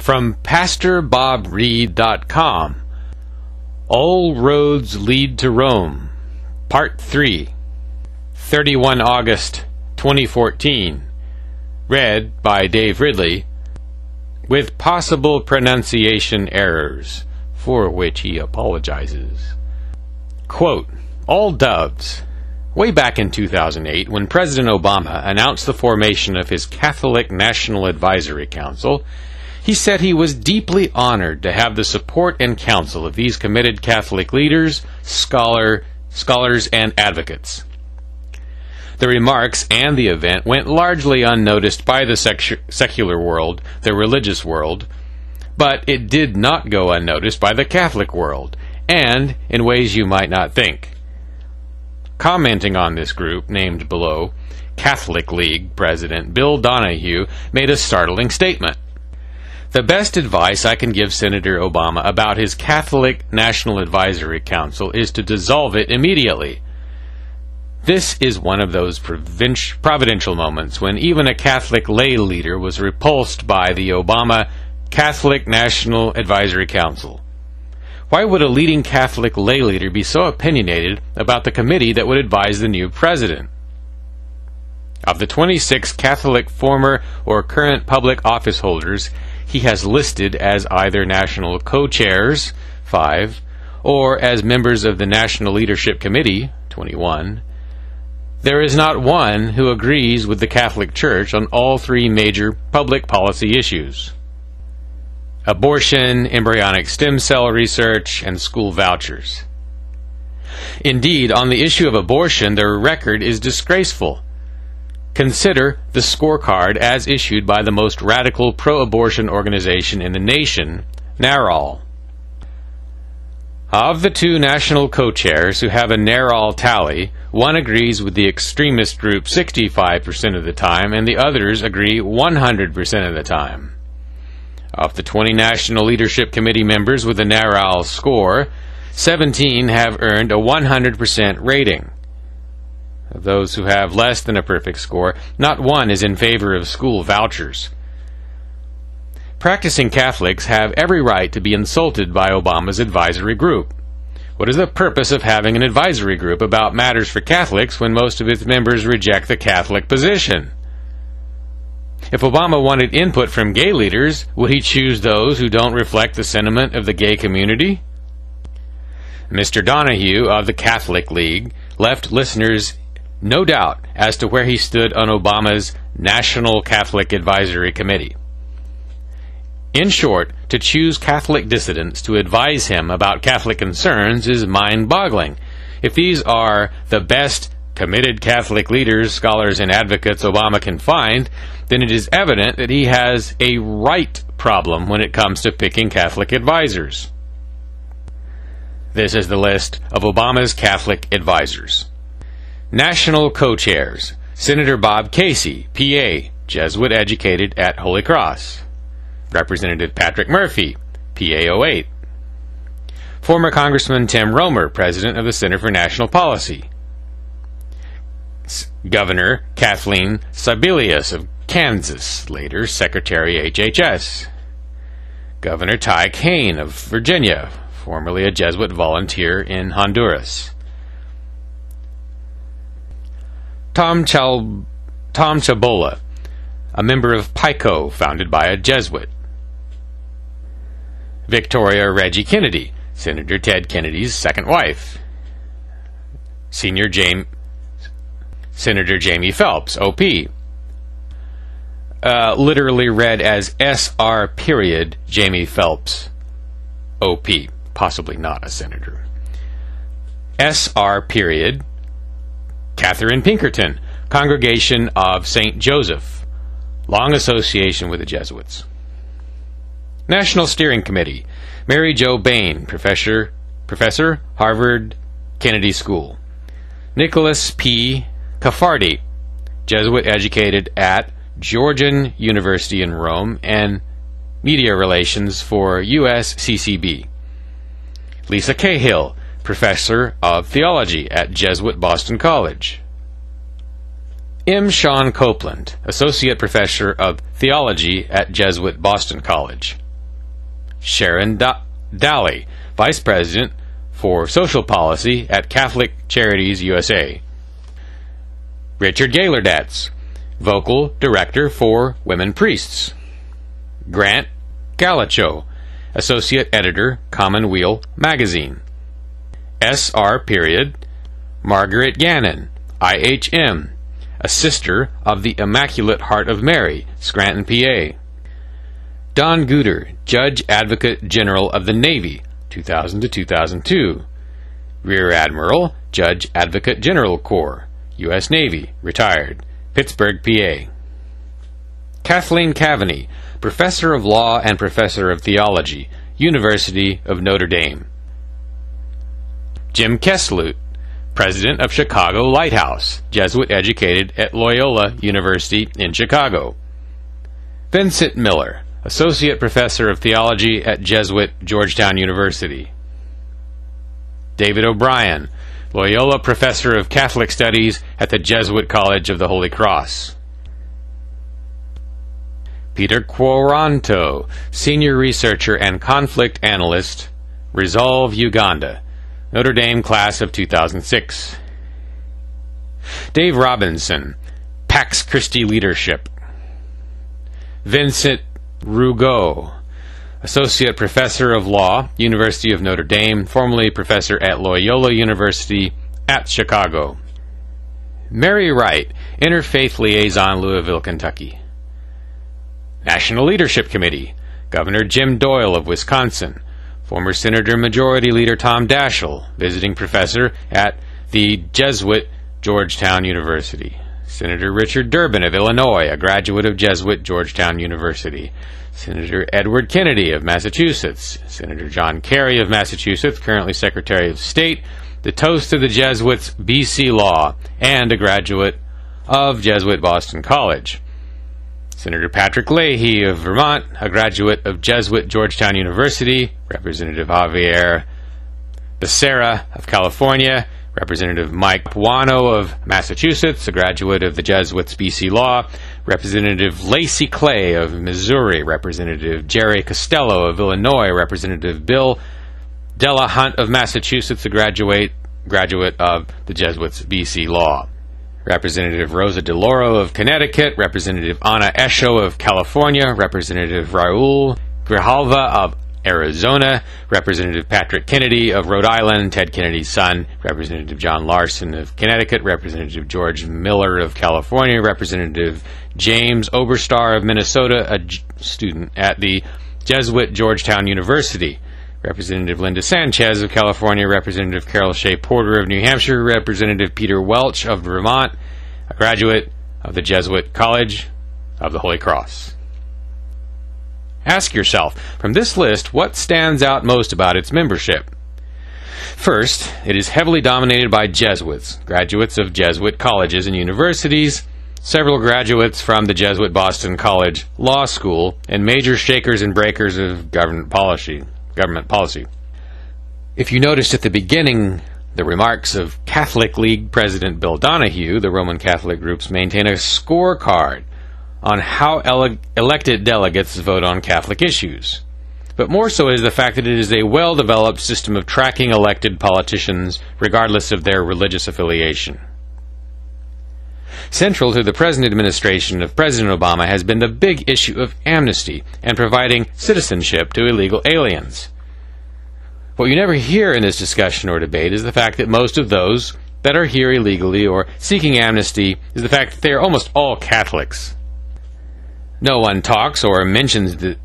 From PastorBobReed.com, All Roads Lead to Rome, Part 3, 31 August 2014, read by Dave Ridley, with possible pronunciation errors, for which he apologizes. Quote, All doves. Way back in 2008, when President Obama announced the formation of his Catholic National Advisory Council, he said he was deeply honored to have the support and counsel of these committed Catholic leaders, scholars, and advocates. The remarks and the event went largely unnoticed by the secular world, the religious world, but it did not go unnoticed by the Catholic world, and in ways you might not think. Commenting on this group, named below, Catholic League President Bill Donahue made a startling statement. The best advice I can give Senator Obama about his Catholic National Advisory Council is to dissolve it immediately. This is one of those providential moments when even a Catholic lay leader was repulsed by the Obama Catholic National Advisory Council. Why would a leading Catholic lay leader be so opinionated about the committee that would advise the new president? Of the 26 Catholic former or current public office holders he has listed as either national co-chairs, 5, or as members of the National Leadership Committee, 21, there is not one who agrees with the Catholic Church on all three major public policy issues: abortion, embryonic stem cell research, and school vouchers. Indeed, on the issue of abortion, their record is disgraceful. Consider the scorecard as issued by the most radical pro-abortion organization in the nation, NARAL. Of the two national co-chairs who have a NARAL tally, one agrees with the extremist group 65% of the time, and the others agree 100% of the time. Of the 20 National Leadership Committee members with a NARAL score, 17 have earned a 100% rating. Of those who have less than a perfect score, not one is in favor of school vouchers. Practicing Catholics have every right to be insulted by Obama's advisory group. What is the purpose of having an advisory group about matters for Catholics when most of its members reject the Catholic position? If Obama wanted input from gay leaders, would he choose those who don't reflect the sentiment of the gay community? Mr. Donahue of the Catholic League left listeners no doubt as to where he stood on Obama's National Catholic Advisory Committee. In short, to choose Catholic dissidents to advise him about Catholic concerns is mind-boggling. If these are the best committed Catholic leaders, scholars, and advocates Obama can find, then it is evident that he has a right problem when it comes to picking Catholic advisors. This is the list of Obama's Catholic advisors. National co-chairs: Senator Bob Casey, PA, Jesuit educated at Holy Cross. Representative Patrick Murphy, PA 08. Former Congressman Tim Romer, President of the Center for National Policy. Governor Kathleen Sebelius of Kansas, later Secretary HHS. Governor Ty Kane of Virginia, formerly a Jesuit volunteer in Honduras. Tom Chabola, a member of PICO, founded by a Jesuit. Victoria Reggie Kennedy, Senator Ted Kennedy's second wife. Senator Jamie Phelps, OP. Literally read as SR period Jamie Phelps, OP, possibly not a senator. SR period Catherine Pinkerton, Congregation of St. Joseph, long association with the Jesuits. National Steering Committee, Mary Jo Bain, Professor, Harvard Kennedy School. Nicholas P. Caffardi, Jesuit educated at Georgian University in Rome and Media Relations for USCCB. Lisa Cahill, Professor of Theology at Jesuit Boston College. M. Sean Copeland, Associate Professor of Theology at Jesuit Boston College. Sharon Daly, Vice President for Social Policy at Catholic Charities USA. Richard Gaylerdatz, Vocal Director for Women Priests. Grant Galacho, Associate Editor, Commonweal Magazine. S.R. Margaret Gannon, IHM, a Sister of the Immaculate Heart of Mary, Scranton, PA. Don Guter, Judge Advocate General of the Navy, 2000 to 2002. Rear Admiral, Judge Advocate General Corps, U.S. Navy, retired, Pittsburgh, PA. Kathleen Kavanagh, Professor of Law and Professor of Theology, University of Notre Dame. Jim Keslut, President of Chicago Lighthouse, Jesuit educated at Loyola University in Chicago. Vincent Miller, Associate Professor of Theology at Jesuit Georgetown University. David O'Brien, Loyola Professor of Catholic Studies at the Jesuit College of the Holy Cross. Peter Quaranto, Senior Researcher and Conflict Analyst, Resolve Uganda, Notre Dame Class of 2006. Dave Robinson, Pax Christi Leadership. Vincent Rougeau, Associate Professor of Law, University of Notre Dame, formerly Professor at Loyola University at Chicago. Mary Wright, Interfaith Liaison, Louisville, Kentucky. National Leadership Committee, Governor Jim Doyle of Wisconsin, former Senator Majority Leader Tom Daschle, visiting professor at the Jesuit Georgetown University. Senator Richard Durbin of Illinois, a graduate of Jesuit Georgetown University. Senator Edward Kennedy of Massachusetts. Senator John Kerry of Massachusetts, currently Secretary of State, the toast of the Jesuits, BC Law, and a graduate of Jesuit Boston College. Senator Patrick Leahy of Vermont, a graduate of Jesuit Georgetown University. Representative Javier Becerra of California. Representative Mike Puano of Massachusetts, a graduate of the Jesuits BC Law. Representative Lacey Clay of Missouri. Representative Jerry Costello of Illinois. Representative Bill Delahunt of Massachusetts, a graduate of the Jesuits BC Law. Representative Rosa DeLauro of Connecticut, Representative Anna Esho of California, Representative Raul Grijalva of Arizona, Representative Patrick Kennedy of Rhode Island, Ted Kennedy's son, Representative John Larson of Connecticut, Representative George Miller of California, Representative James Oberstar of Minnesota, a student at the Jesuit Georgetown University, Representative Linda Sanchez of California, Representative Carol Shea Porter of New Hampshire, Representative Peter Welch of Vermont, a graduate of the Jesuit College of the Holy Cross. Ask yourself, from this list, what stands out most about its membership? First, it is heavily dominated by Jesuits, graduates of Jesuit colleges and universities, several graduates from the Jesuit Boston College Law School, and major shakers and breakers of government policy. If you noticed at the beginning the remarks of Catholic League President Bill Donahue, the Roman Catholic groups maintain a scorecard on how elected delegates vote on Catholic issues. But more so is the fact that it is a well-developed system of tracking elected politicians regardless of their religious affiliation. Central to the present administration of President Obama has been the big issue of amnesty and providing citizenship to illegal aliens. What you never hear in this discussion or debate is the fact that most of those that are here illegally or seeking amnesty is the fact that they are almost all Catholics. No one talks or mentions this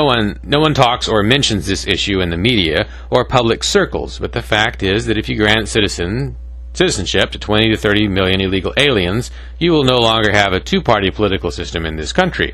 issue in the media or public circles, but the fact is that if you grant citizenship to 20 to 30 million illegal aliens, you will no longer have a two-party political system in this country.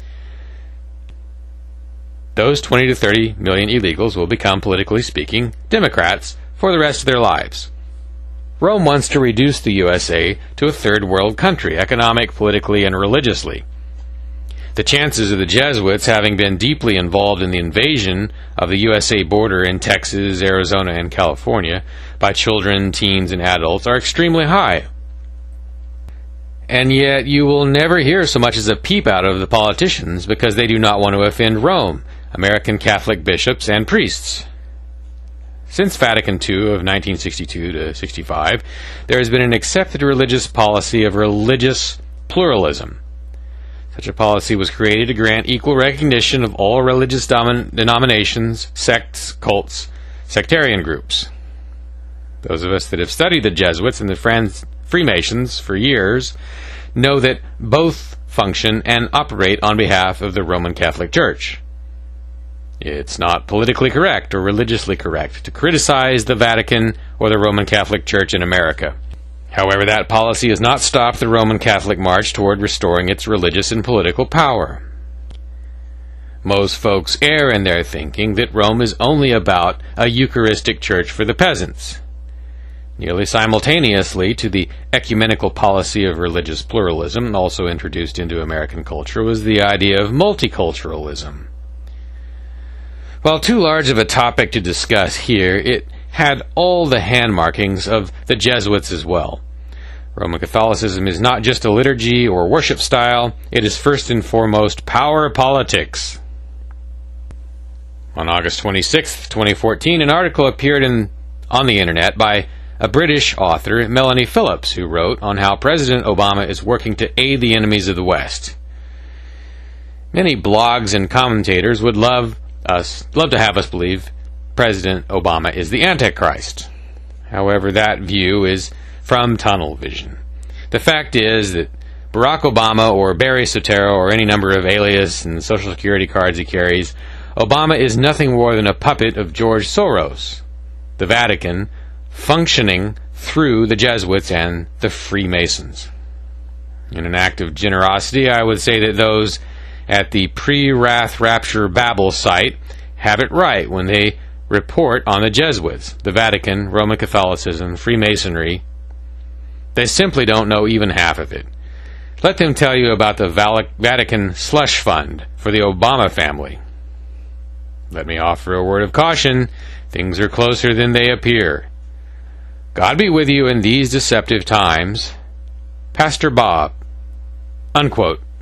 Those 20 to 30 million illegals will become, politically speaking, Democrats for the rest of their lives. Rome wants to reduce the USA to a third world country, economic, politically, and religiously. The chances of the Jesuits having been deeply involved in the invasion of the USA border in Texas, Arizona, and California by children, teens, and adults are extremely high. And yet you will never hear so much as a peep out of the politicians because they do not want to offend Rome, American Catholic bishops and priests. Since Vatican II of 1962 to 65, there has been an accepted religious policy of religious pluralism. Such a policy was created to grant equal recognition of all religious denominations, sects, cults, sectarian groups. Those of us that have studied the Jesuits and the Freemasons for years know that both function and operate on behalf of the Roman Catholic Church. It's not politically correct or religiously correct to criticize the Vatican or the Roman Catholic Church in America. However, that policy has not stopped the Roman Catholic march toward restoring its religious and political power. Most folks err in their thinking that Rome is only about a Eucharistic church for the peasants. Nearly simultaneously to the ecumenical policy of religious pluralism, also introduced into American culture, was the idea of multiculturalism. While too large of a topic to discuss here, it had all the hand markings of the Jesuits as well. Roman Catholicism is not just a liturgy or worship style, it is first and foremost power politics. On August 26, 2014, an article appeared on the internet by a British author, Melanie Phillips, who wrote on how President Obama is working to aid the enemies of the West. Many blogs and commentators would love to have us believe President Obama is the Antichrist. However, that view is from tunnel vision. The fact is that Barack Obama or Barry Soetoro or any number of alias and social security cards he carries, Obama is nothing more than a puppet of George Soros, the Vatican, functioning through the Jesuits and the Freemasons. In an act of generosity, I would say that those at the pre-Wrath Rapture Babel site have it right when they report on the Jesuits, the Vatican, Roman Catholicism, Freemasonry. They simply don't know even half of it. Let them tell you about the Vatican slush fund for the Obama family. Let me offer a word of caution. Things are closer than they appear. God be with you in these deceptive times. Pastor Bob. Unquote.